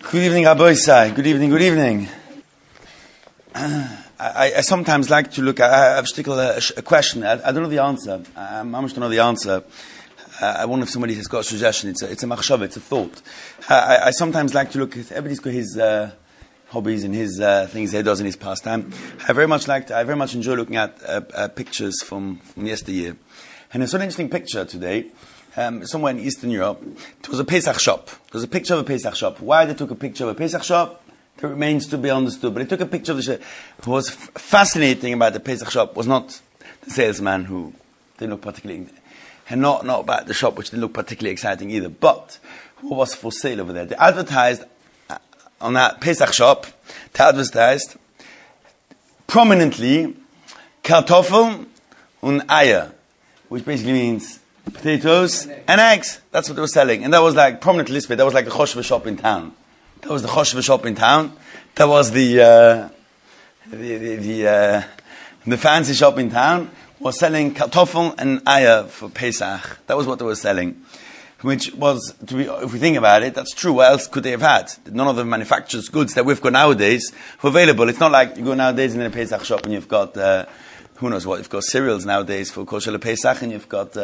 Good evening, Rabbi Isai. Good evening, good evening. I sometimes like to look at, I have a question. I don't know the answer. I almost don't know the answer. I wonder if somebody has got a suggestion. It's a machshava, it's a thought. I sometimes like to look at, everybody's got his hobbies and his things he does in his pastime. I very much enjoy looking at pictures from yesteryear. And I saw an interesting picture today. Somewhere in Eastern Europe, it was a Pesach shop. It was a picture of a Pesach shop. Why they took a picture of a Pesach shop, it remains to be understood. But they took a picture of the shop. What was fascinating about the Pesach shop was not the salesman who didn't look particularly, and not about the shop which didn't look particularly exciting either, but what was for sale over there. They advertised on that Pesach shop, they advertised prominently Kartoffel und Eier, which basically means potatoes and eggs. That's what they were selling. And that was like prominently listed. That was like the Choshva shop in town. That was the Choshva shop in town. That was the fancy shop in town. Was selling kartoffel and ayah for Pesach. That was what they were selling. Which was, if we think about it, that's true. What else could they have had? None of the manufacturers' goods that we've got nowadays were available. It's not like you go nowadays in a Pesach shop and you've got who knows what? You've got cereals nowadays for Kosher Pesach, and you've got,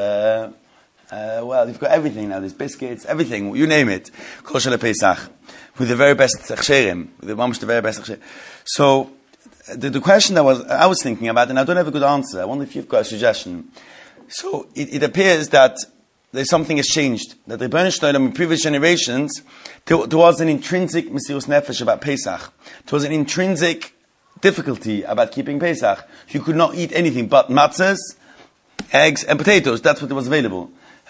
you've got everything now. There's biscuits, everything, you name it. Kosher Pesach. With the very best chsherim. With the very best chsherim. So, the question that I was thinking about, and I don't have a good answer. I wonder if you've got a suggestion. So, it appears that there's something has changed. That the Rebbeinu Shalom in previous generations, there was an intrinsic Mesiras Nefesh about Pesach. There was an intrinsic difficulty about keeping Pesach. You could not eat anything but matzahs, eggs, and potatoes. That's what was available.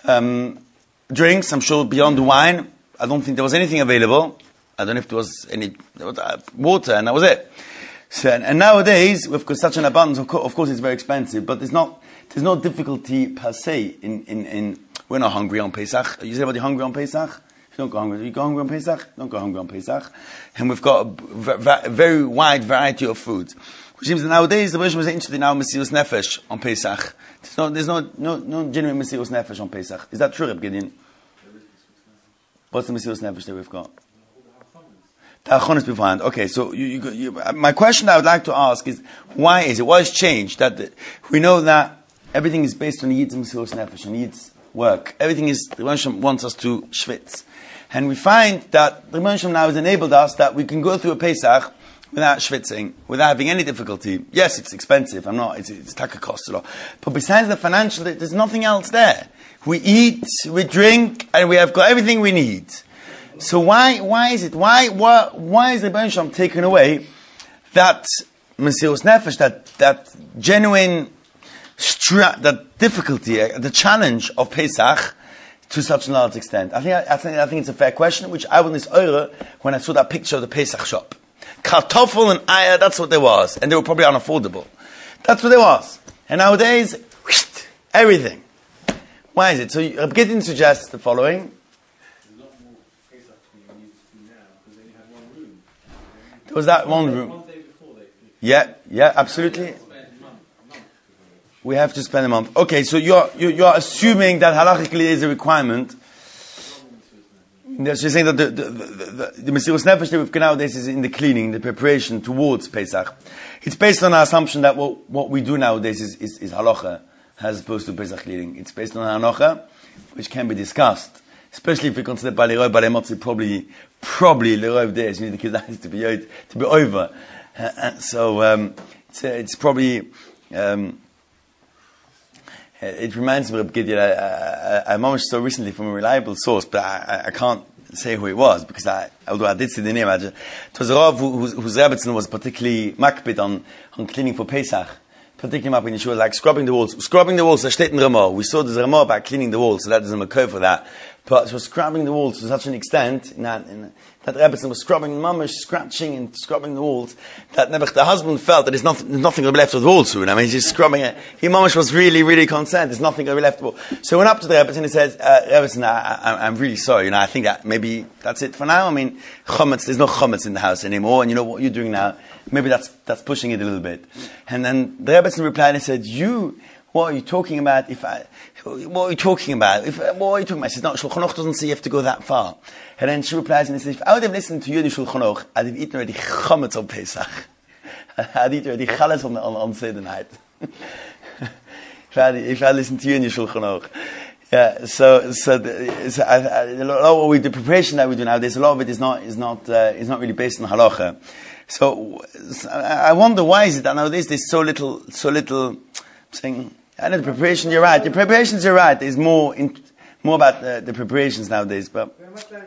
Drinks, I'm sure beyond the wine, I don't think there was anything available. I don't know if there was any water, and that was it. So, and nowadays, we've got such an abundance. Of course, it's very expensive, but there's no difficulty per se in we're not hungry on Pesach. Is anybody hungry on Pesach? You don't go hungry. You go hungry on Pesach? Don't go hungry on Pesach. And we've got a very wide variety of foods. Which means that nowadays the Rebbeinu was interested in our Mesiras Nefesh on Pesach. There's no genuine Mesiras Nefesh on Pesach. Is that true, Reb Gideon? What's the Mesiras Nefesh that we've got? The Achonis beforehand. Okay, so my question I would like to ask is, why is it? What has changed? We know that everything is based on the Yid's Mesiras Nefesh, on Yid's work. Everything is, the Rebbeinu wants us to schwitz. And we find that the Rebbeinu now has enabled us that we can go through a Pesach without schwitzing, without having any difficulty. Yes, it's expensive. It's taka cost a lot. But besides the financial, there's nothing else there. We eat, we drink, and we have got everything we need. So why is it? Why is the Rebbeinu taken away that Mesiras Nefesh, that genuine, that difficulty, the challenge of Pesach, to such a large extent? I think it's a fair question, which I was when I saw that picture of the Pesach shop. Kartoffel and ayah, that's what there was. And they were probably unaffordable. That's what there was. And nowadays, everything. Why is it? So Reb Gideon suggests the following. There's a lot more Pesach than you need to do now, because then you had one room. There was that one room. One day before Yeah, absolutely. We have to spend a month. Okay, so you're assuming that halachically is a requirement. You're saying that the Mesiras Nefesh that we've got nowadays is in the cleaning, the preparation towards Pesach. It's based on our assumption that what we do nowadays is halacha, as opposed to Pesach cleaning. It's based on halacha, which can be discussed, especially if we consider Balei Roy, Balei Motzi, probably Leroy days. You need the kids to be over. It's probably. It reminds me of Gideon. I managed so recently from a reliable source, but I can't say who it was, because although I did see the name, it was a Rav whose Rebbetzin was particularly makpid on cleaning for Pesach. Particularly makpid, she was like scrubbing the walls. There steht in Ramah. We saw there's a Ramah about cleaning the walls, so that doesn't occur for that. But she was scrubbing the walls to such an extent that Rebbetzin was scratching and scrubbing the walls, that the husband felt that there's nothing going to be left of the wall soon. I mean, he's scrubbing it. He was really, really concerned. There's nothing going to be left of the wall. So he went up to the Rebbetzin and he says, Rebbetzin, I'm really sorry. I think that maybe that's it for now. I mean, there's no chametz in the house anymore, and you know what you're doing now. Maybe that's pushing it a little bit. And then the Rebbetzin replied and said, what are you talking about? What are you talking about? What are you talking about? She says, no, Shulchan Aruch doesn't say you have to go that far. And then she replies and says, if I would have listened to you in Shulchan Aruch, I'd have eaten already chametz on Pesach. I'd eaten already chalas on Seder night. If I listened to you in your Shulchan Aruch. Yeah, the preparation that we do nowadays, a lot of it is not really based on halacha. So I wonder why is it that nowadays there's so little saying. I know the preparation. You're right. The preparations. You're right. There's more about the preparations nowadays, but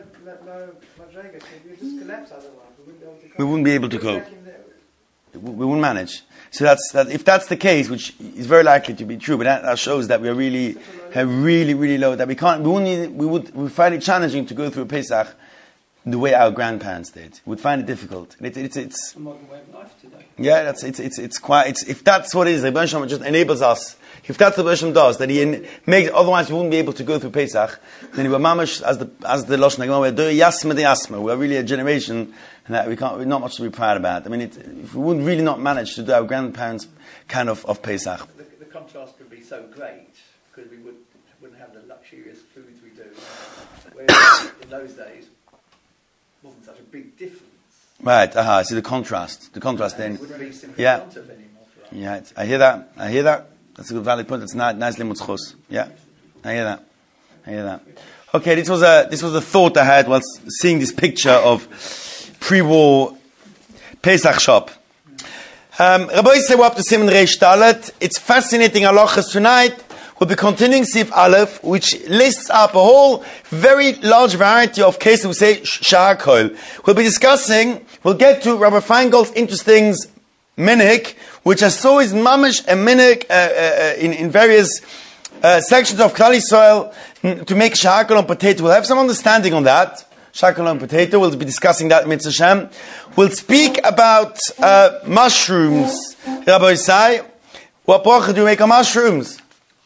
we wouldn't be able to cope. We wouldn't manage. So if that's the case, which is very likely to be true, but that shows that we are really low. That we would find it challenging to go through a Pesach the way our grandparents did. We would find it difficult. It's a modern way of life today. Yeah, if that's what it is, the Rebbe Shalom just enables us. If that's what the Rebbe Shalom does, that he makes, otherwise we wouldn't be able to go through Pesach. Then he will mamash as the Lashon Hagmara, we're doing yasma de yasma. We're really a generation that we're not much to be proud about. I mean, if we would really not manage to do our grandparents' kind of Pesach. The contrast could be so great because we wouldn't have the luxurious foods we do. Whereas in those days, it wasn't such a big difference. Right, see the contrast. The contrast then. It wouldn't be simply anymore for us. Yeah, I hear that. That's a good valid point. That's nicely mutzchus. Yeah, I hear that. Okay, this was a thought I had while seeing this picture of pre-war Pesach shop. Rabbi say we're up to Siman Reish Dalet. It's fascinating halachas tonight. We'll be continuing Sif Aleph, which lists up a whole very large variety of cases we say shahakol. We'll get to Rabbi Feingold's interesting minhag, which I saw is mamish a minhag in various sections of Klal Yisrael to make shahakol on potato. We'll have some understanding on that. Shahakol on potato. We'll be discussing that Mitzvah Shem. We'll speak about mushrooms. Rabbi Isai, what bracha do you make on mushrooms?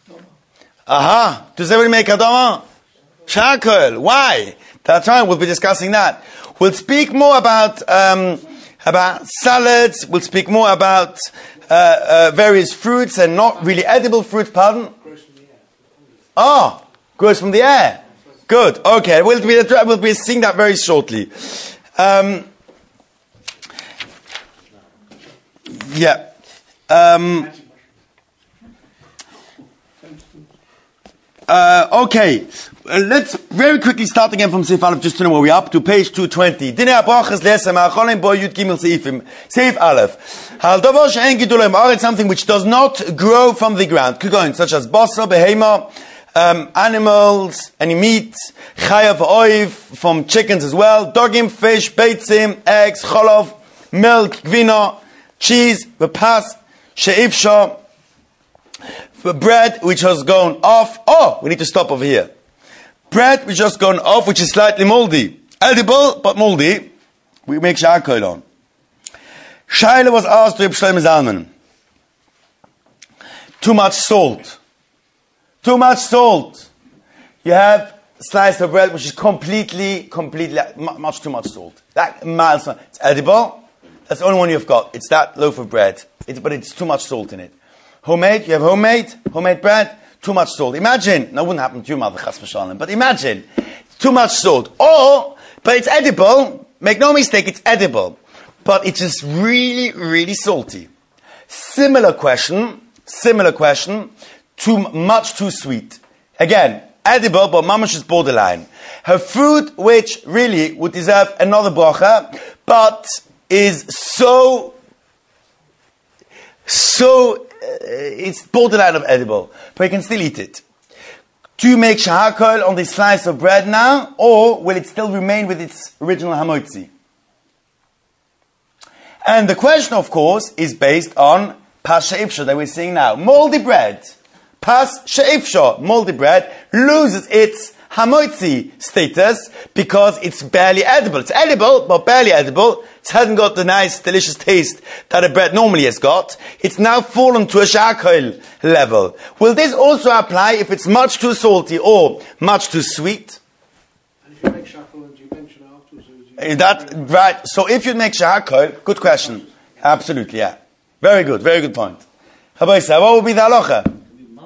Does everybody make Adama? Shahakol. Why? That's right, we'll be discussing that. We'll speak more about salads. We'll speak more about various fruits and not really edible fruits, pardon? Grows from the air. Grows from the air. Good, okay. We'll be seeing that very shortly. Okay, let's very quickly start again from Seif Aleph just to know where we're up to, page 220. Dinei HaBrachas Lesem HaAcholim Bo Yud Gimel Seifim. Seif Aleph. Hal Davar She'en Gidulei Ba'aretz, something which does not grow from the ground. Kugon, such as basar, behema, animals, any meat, chayav oiv, from chickens as well, dogim, fish, beitzim, eggs, cholov, milk, gvina, cheese, bepas, she'ifsha, for bread which has gone off. We need to stop over here. Bread which has gone off, which is slightly moldy. Edible, but moldy. We make shahakol on. Shaila was asked to Reb Shlomo Zalman. Too much salt. You have a slice of bread which is completely, much too much salt. That mild salt. It's edible. That's the only one you've got. It's that loaf of bread. But it's too much salt in it. Homemade, you have homemade bread, too much salt. Imagine, that wouldn't happen to you, Mother Chas V'Shalom, but imagine, too much salt. But it's edible, make no mistake, it's edible. But it's just really, really salty. Similar question, much too sweet. Again, edible, but mamash is borderline. Her food, which really would deserve another bracha, but is so it's borderline of edible, but you can still eat it. Do you make shahakol on this slice of bread now, or will it still remain with its original hamotzi? And the question, of course, is based on pas she'ifsha that we're seeing now. Moldy bread, pas she'ifsha, moldy bread loses its hamotzi status because it's barely edible. It's edible, but barely edible. It hasn't got the nice, delicious taste that a bread normally has got. It's now fallen to a shahakol level. Will this also apply if it's much too salty or much too sweet? And if you make shahakol, do you mention it afterwards? Is that right? So if you make shahakol, good question. Absolutely, yeah. Very good point. What would be the halacha?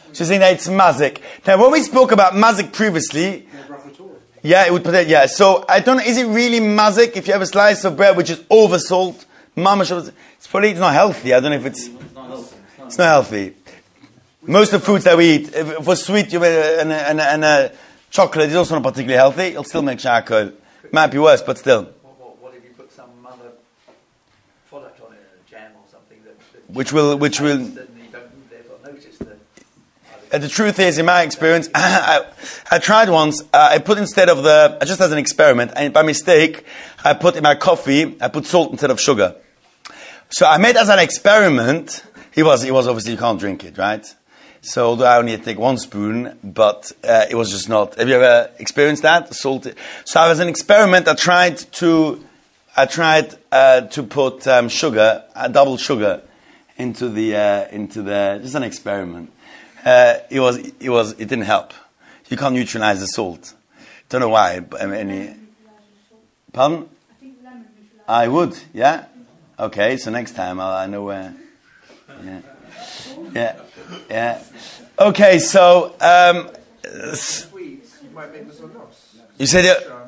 She's saying that it's mazik. Now, when we spoke about mazik previously, yeah, it would put it, yeah. So, I don't know, is it really mazik if you have a slice of bread which is over salt? It's probably not healthy. I don't know if it's not healthy. Most of the foods that we eat, if for sweet and chocolate is also not particularly healthy, it'll still make charcoal. Might be worse, but still. What if you put some other product on it, a jam or something that Which will. that you don't therefore notice The truth is, in my experience, I tried once. I put instead of just as an experiment, and by mistake, I put in my coffee, I put salt instead of sugar. So I made as an experiment. He was obviously you can't drink it, right? So although I only had to take 1 spoon, but it was just not. Have you ever experienced that? Salt. So as an experiment, I tried to put sugar, double sugar, into the just an experiment. It didn't help. You can't neutralize the salt. Don't know why. But pardon? I would. Yeah. Okay. So next time I know where. Yeah. Okay. So you said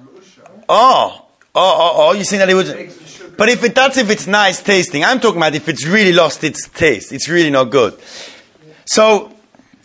you saying that it would. But if it's nice tasting, I'm talking about if it's really lost its taste. It's really not good. So.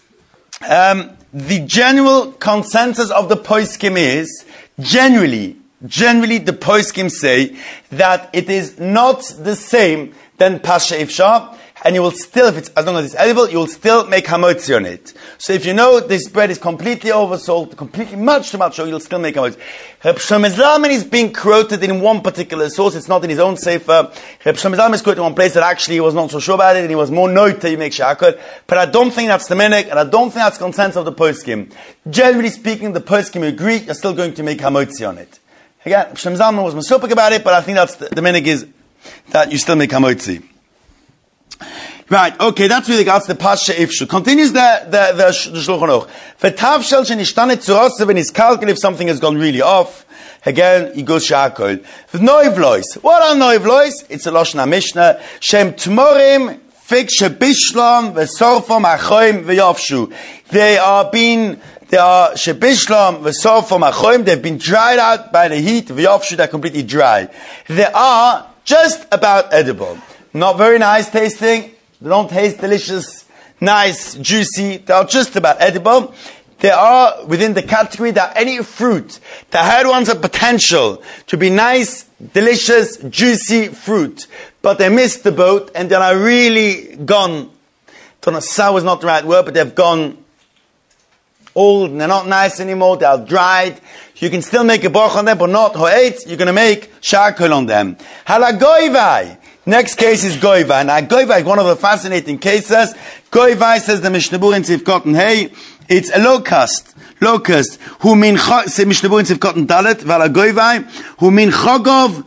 The general consensus of the poskim is, generally the poskim say that it is not the same than pasha ifshar, and you will still, as long as it's edible, you will still make hamotzi on it. So if you know this bread is completely over salt, completely much too much, you'll still make hamotzi. Reb Shlomo Zalman is being quoted in one particular source, it's not in his own sefer. Reb Shlomo Zalman is quoted in one place that actually he was not so sure about it, and he was more noted you make shakol. But I don't think that's the minhag, and I don't think that's consensus of the poskim. Generally speaking, the poskim agree, you're still going to make hamotzi on it. Again, Reb Shlomo Zalman was masupik about it, but I think that's the minhag is that you still make hamotzi. Right, okay, that's with regards to the Pasha Ifshu. Continues the Shulchan Aruch. V'tavshel shenishtane tzurose, when he's calculated if something has gone really off, again, he goes shakol. V'noivlois. What are noivlois? It's a Lashon HaMishnah. Shem tmorim, fig shebishlam, v'sorfom achoim v'yavshu. They are shebishlam, v'sorfom achoim, they've been dried out by the heat, v'yavshu, they're completely dry. They are just about edible. Not very nice tasting. They don't taste delicious, nice, juicy. They are just about edible. They are within the category that any fruit that had once a potential to be nice, delicious, juicy fruit, but they missed the boat and they are really gone. Don't know, sour is not the right word, but they've gone old and they're not nice anymore. They are dried. You can still make a broch on them, but not ho'etz. You're going to make shakol on them. Halagoivai. Next case is Goivai. Now, Goivai is one of the fascinating cases. Goivai, says the Mishnah Berurah in Sivkot and Hey, it's a locust. Who min Mishnah Berurah in Sivkot and Dalet, Vala Goivai, who min chogov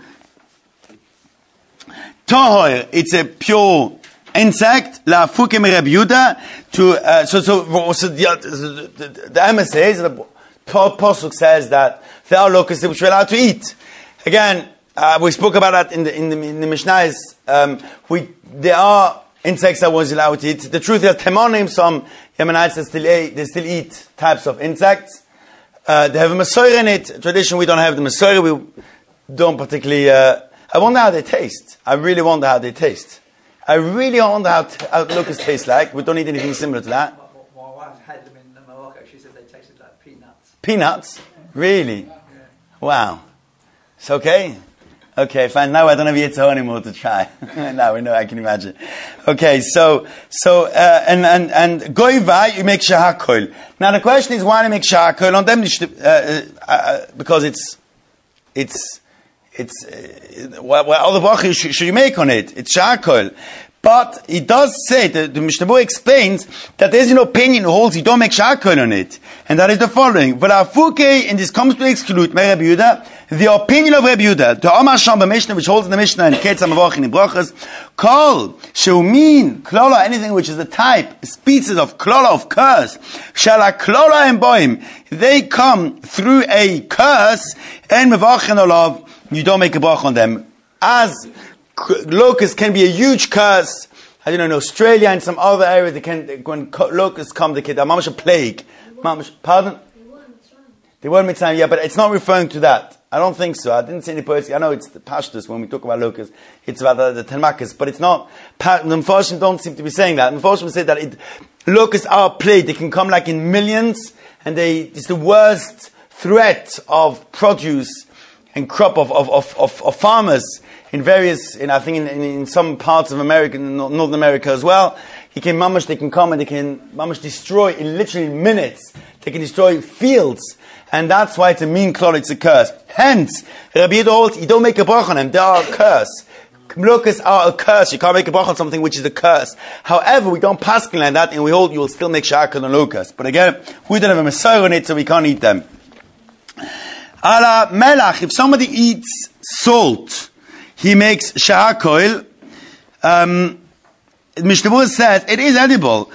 tohoir. It's a pure insect. La fuke me Reb Yehuda. The Emma says, the Pasuk says that there are locusts which we're allowed to eat. Again, we spoke about that in the Mishnah. There are insects that was allowed to eat. The truth is, Temonim, some Yemenites they still eat types of insects. They have a Masorah in it. Tradition, we don't have the Masorah. We don't particularly. I wonder how they taste. I really wonder how they taste. I really wonder how locusts taste like. We don't eat anything similar to that. My wife had them in Morocco. She said they tasted like peanuts. Peanuts? Really? Yeah. Wow. It's okay. Okay, fine. Now I don't have Yitzhak anymore to try. Now we know, I can imagine. Okay, so and goiva, you make shahakol. Now the question is, why do you make shahakol on them? Because it's what other brachas should you make on it? It's shahakol. But he does say, the Mishnah Berurah explains that there is an opinion who holds you don't make shakol on it. And that is the following. And this comes to exclude Reb Yehuda, the opinion of Reb Yehuda, the Omar Sham Mishnah, which holds in the Mishnah in Ketz HaMavachim in Brachas, Kol, Sheumin, Klola, anything which is a type, species of Klola, of curse, Shala Klola and Boim, they come through a curse, and Mavachin Olav, you don't make a brach on them. As locusts can be a huge curse I don't know, in Australia and some other areas, when locusts come, they can, mamash a plague. Pardon? They weren't Mitzrayim, yeah, but it's not referring to that. I don't think so. I didn't see any poetry. I know it's the Pashtus when we talk about locusts. It's about the Tenmakas, but it's not. The Mephoshim don't seem to be saying that. The Mephoshim say that locusts are a plague. They can come like in millions, and it's the worst threat of produce and crop of farmers in various, in some parts of America, North America as well. They can come and they can destroy in literally minutes. They can destroy fields. And that's why it's a mean klal, it's a curse. Hence, Rabbi Yehuda holds, you don't make a brach on them, they are a curse. Locusts are a curse, you can't make a brach on something which is a curse. However, we don't paskin like that, and we hold you will still make shakal on locusts. But again, we don't have a messiah on it, so we can't eat them. Ala melach, if somebody eats salt, he makes shakal. Mishnah says it is edible.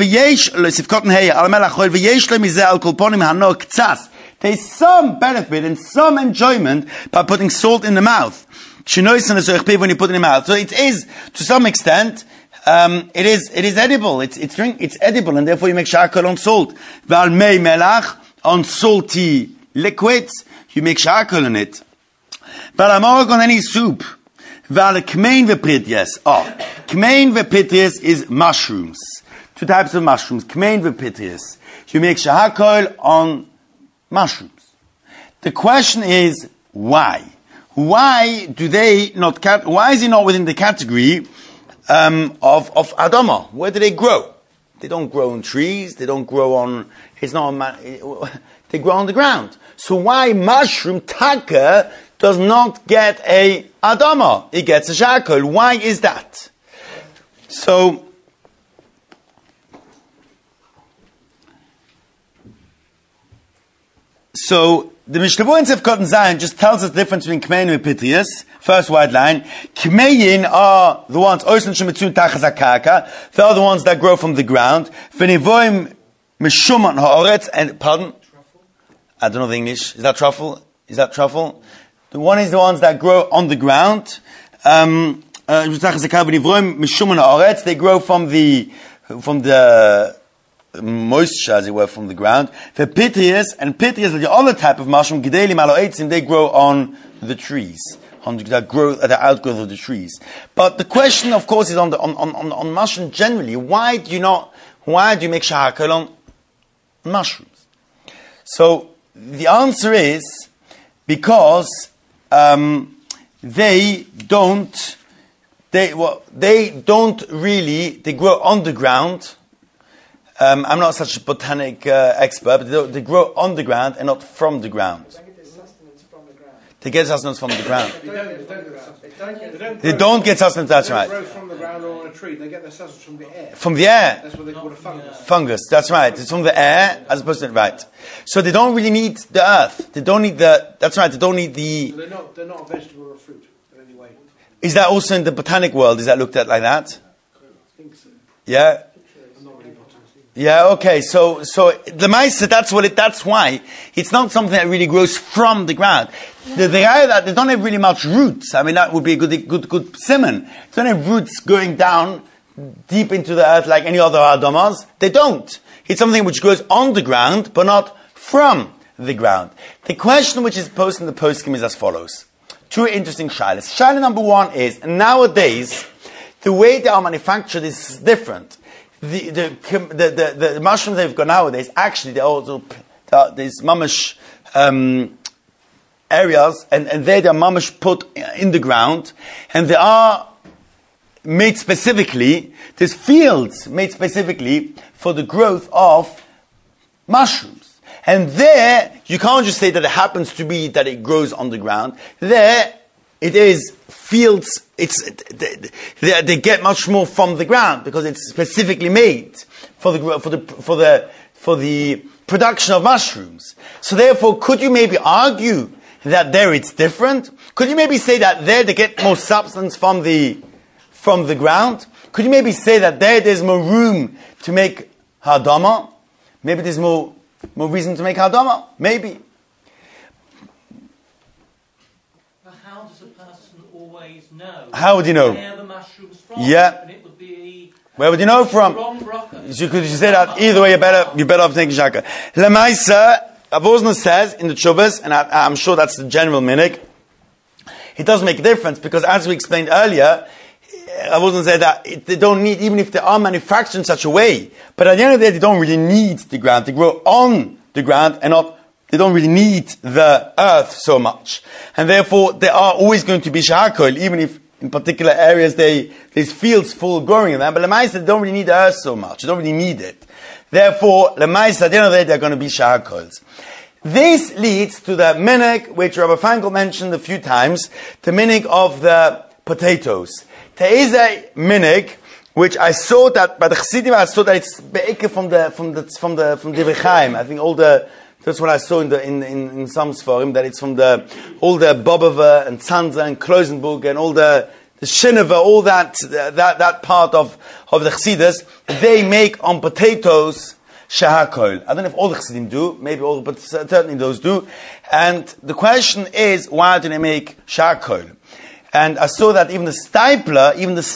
There's some benefit and some enjoyment by putting salt in the mouth. When you put it in the mouth, so it is to some extent. It is edible. It's edible, and therefore you make shakal on salt. On salty liquids, you make shakal on it. But I'm on any soup. Kmein v'pitrias is mushrooms. Two types of mushrooms. Kmein v'pitrias. You make shahakol on mushrooms. The question is, why? Why do they not? Why is it not within the category of Adama? Where do they grow? They don't grow on trees. They don't grow on. It's not. They grow on the ground. So why mushroom taka does not get a Adama? It gets a shakol. Why is that? So the Mishnah in Sefkot and Zayin just tells us the difference between Kmein and Pitrias. First wide line. Kmein are the ones, Oislan Shemetzun Tachas HaKarka. They are the ones that grow from the ground. V'nivoim Meshuman Ha'oretz. And, pardon? Truffle? I don't know the English. Is that truffle? The one is the ones that grow on the ground. They grow from the moisture, as it were, from the ground. For Pitrias, and Pitrias are the other type of mushroom, they grow on the trees. That outgrowth of the trees. But the question, of course, is on mushroom generally. Why do you make shahakal on mushrooms? So, the answer is, because they grow on the ground. I'm not such a botanic expert, but they grow on the ground and not from the ground. They get sustenance from the ground. They don't get sustenance, that's right. They grow from the ground or on a tree, they get their sustenance from the air. From the air. That's what they call a fungus. Fungus, that's right. It's from the air, as opposed to, right. So they don't really need the earth. They don't need that's right, they don't need the... So they're not a vegetable or a fruit in any way. Is that also in the botanic world? Is that looked at like that? I think so. Yeah? I'm not really botanist. Yeah, okay, so the Maisa, that's why it's not something that really grows from the ground. The guy that they don't have really much roots. I mean, that would be a good simon. They don't have roots going down deep into the earth like any other Adamas. They don't. It's something which grows on the ground, but not from the ground. The question which is posed in the poskim is as follows. Two interesting shilas. Shilah number one is, nowadays, the way they are manufactured is different. The mushrooms they've got nowadays, actually, they're also, there's mamash, areas, and they're mamash put in the ground, and they are made specifically, there's fields made specifically for the growth of mushrooms. And there, you can't just say that it happens to be that it grows on the ground. There, it is fields, they get much more from the ground, because it's specifically made for the production of mushrooms. So therefore, could you maybe argue that there it's different? Could you maybe say that there they get more substance from the ground? Could you maybe say that there's more room to make hadama? Maybe there's more reason to make hadama? Maybe. how does a person always know? How would you know? Where the mushrooms from? Yeah. And it would be Where would you know from? wrong bracha. You could say that either way. You better off taking shaka. Lemaisa, Avosna says in the Chubas, and I'm sure that's the general minig. It doesn't make a difference because, as we explained earlier, Avosna said that they don't need, even if they are manufactured in such a way. But at the end of the day, they don't really need the ground. They grow on the ground and not. They don't really need the earth so much, and therefore they are always going to be shahakol, even if in particular areas there's fields full growing in them. But lemaisa, they don't really need the earth so much. They don't really need it. Therefore, lemaisa, at the end of the day, they're going to be shahakols. This leads to the minig, which Rabbi Feingold mentioned a few times, the minig of the potatoes. There is a minig which I saw that by the Chassidim, I saw that it's be'eke from the Divrei Chaim. I think that's what I saw in some Sforim, that it's from all the Bobova and Tzanza and Klosenburg and all the Shineva, all that part of the Chassidus, they make on potatoes shahakol. I don't know if all the Chassidim do, maybe all, but certainly those do. And the question is, why do they make shahakol? And I saw that even the Stipler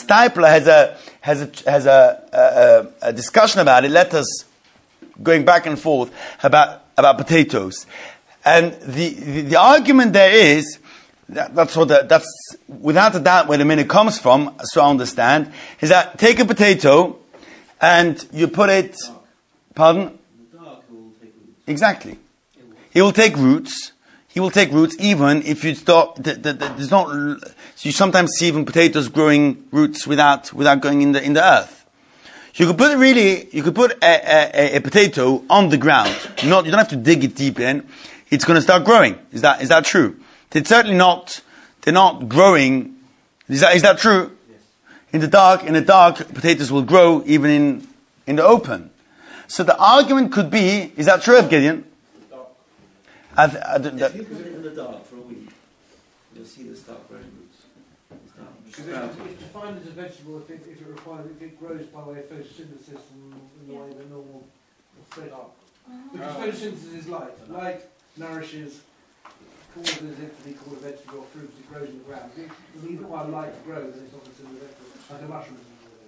has a discussion about it, letters going back and forth about potatoes. And the argument there is, that's without a doubt where the minute comes from, so I understand, is that take a potato and you put it, pardon? In the dark, it will take roots. Exactly. He will take roots. He will take roots even if you start, there's not, you sometimes see even potatoes growing roots without going in the earth. You could put a potato on the ground. You don't have to dig it deep in. It's going to start growing. Is that true? They're not growing. Is that true? Yes. In the dark, potatoes will grow even in the open. So the argument could be, is that true, Gideon? If you put it in the dark for a week, you'll see the start growing roots. Because it's defined as a vegetable if it grows by way of photosynthesis and in the way the normal spread up. Because photosynthesis is light. Light nourishes, causes it to be called a vegetable or fruit. It grows in the ground. If you need quite light to grow, then it's not considered a vegetable, like a mushroom.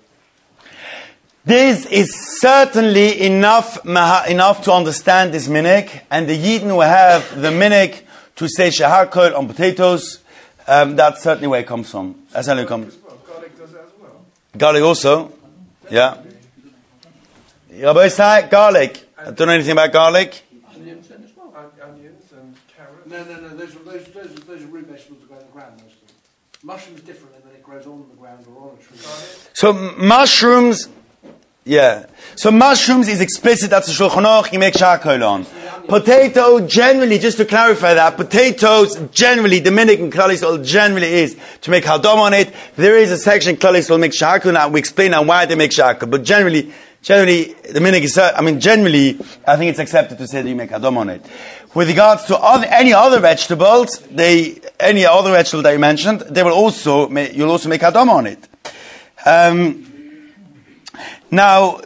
This is certainly enough to understand this minig, and the Yidden who have the minig to say shahakol on potatoes, that's certainly where it comes from. That's how it comes. Garlic does that as well. Garlic also, yeah. Rabbi say garlic. I don't know anything about garlic. Onions and carrots. No. Those are root vegetables that grow in the ground mostly. Mushrooms different, and then it grows on the ground or on a tree. So mushrooms. Yeah. So mushrooms is explicit, that's the Shulchan Aruch, you make shahakol on. Potato, generally, just to clarify that, potatoes, generally, the minig in Klal Yisrael generally is to make hadam on it. There is a section in Klal Yisrael make shahakol, now we explain now why they make shahakol. But generally, the minig is, generally, I think it's accepted to say that you make hadam on it. With regards to any other vegetables, any other vegetable that you mentioned, you'll also make hadam on it. Now,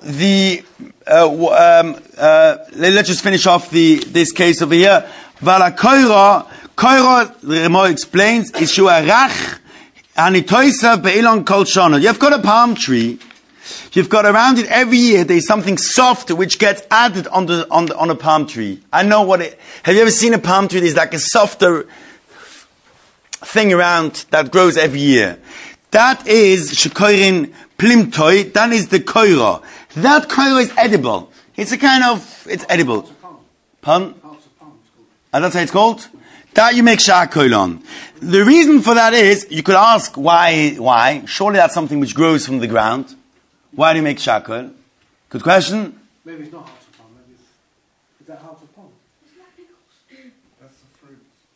let's just finish off this case over here. Vala koira, the Remo explains, is shua rach hanitoisa be'ilon kol shana. You've got a palm tree. You've got around it every year. There's something soft which gets added on a palm tree. I know what it. Have you ever seen a palm tree? There's like a softer thing around that grows every year. That is shekoirin plimtoi. That is the koira. That koira is edible. It's edible. Pardon? And that's how it's called? That you make shahakol on. The reason for that is, you could ask why. Surely that's something which grows from the ground. Why do you make shahakol? Good question. Maybe it's not hearts of palm. Maybe is that hearts of palm? That's the fruit.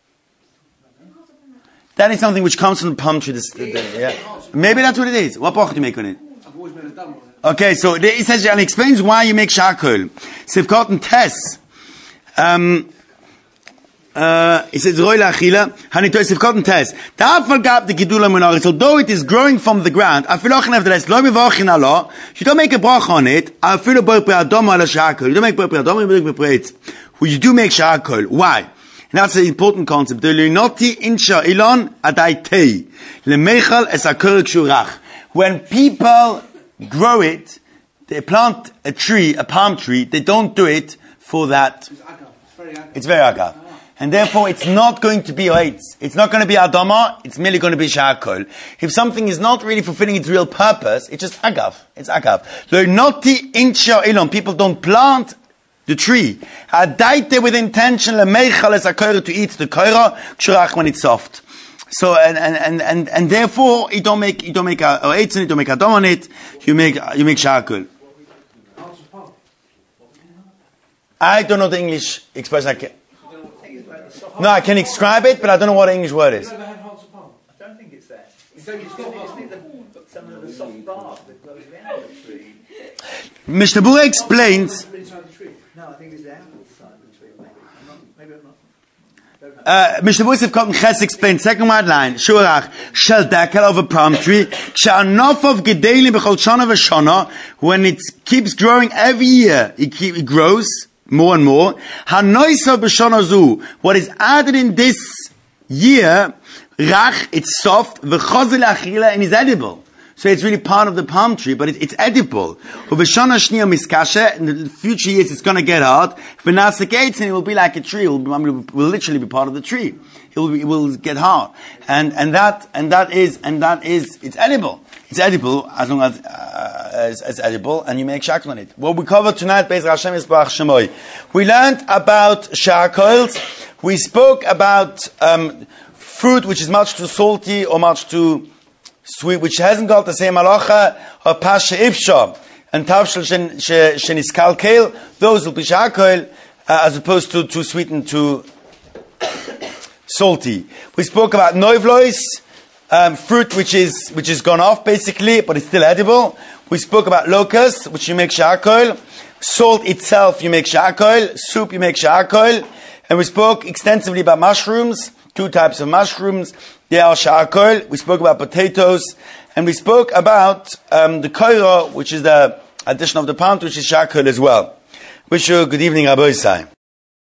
That is something which comes from the palm tree. Yeah. Maybe that's what it is. What bracha do you make on it? I've always made a dam on it. Okay, so he says, and he explains why you make shahakol. Sivkot and Tess. He says, Roy la'achila, hanitoy sivkot and Tess. Ta'afal gab the gidula munaris, although it is growing from the ground, afiloch nevertheless, lo mivachin Allah, you don't make a bracha on it, afilo boi pre'adom ala shahakol. You don't make boi pre'adom, you make boi pre'etz. You do make shahakol. Why? And that's an important concept. When people grow it, they plant a tree, a palm tree, they don't do it for that. It's very agav. And therefore, it's not going to be oitz. It's not going to be adama. It's merely going to be shakol. If something is not really fulfilling its real purpose, it's just agav. It's agav. People don't plant the tree. Adaite with intention to eat the koira when it's soft. So and therefore you don't make a oitz, you don't make adama on it. You make shakol. I don't know the English expression. No, I can describe it, but I don't know what the English word is. I don't think it's that. It's near some of the soft bark that grows around the tree. Mishnah Berurah explains. No, I think it's the outside of the tree. Maybe I'm not. Mishnah Berurah Ches explains, second word line, Shurach, shel dekel of a palm tree, k'sha'anof of gedelim b'chol shana v'shana, when it keeps growing every year, it grows more and more. Hanoisa b'shana zu, what is added in this year, rach, it's soft, v'chozel achila, and is edible. So it's really part of the palm tree, but it's edible. Uv'shana shniya miskashe, in the future years it's going to get hard. V'nasekates, and it will be like a tree. It will literally be part of the tree. It will get hard, and that is it's edible. It's edible as long as it's edible, and you make shakol on it. What we covered tonight, Be'ez Hashem is Barach Shemoy. We learned about shakols. We spoke about fruit which is much too salty or much too sweet, which hasn't got the same halacha or pasha ifsha and tavshel sheniskalkel. Those will be shakol as opposed to too sweet and too salty. We spoke about noivlois, fruit which is gone off basically, but it's still edible. We spoke about locusts, which you make shakol. Salt itself you make shakol. Soup you make shakol. And we spoke extensively about mushrooms, 2 types of mushrooms. They are shakol. We spoke about potatoes, and we spoke about the koira, which is the addition of the palm, which is shakol as well. Wish you a good evening, Rabbi Isai.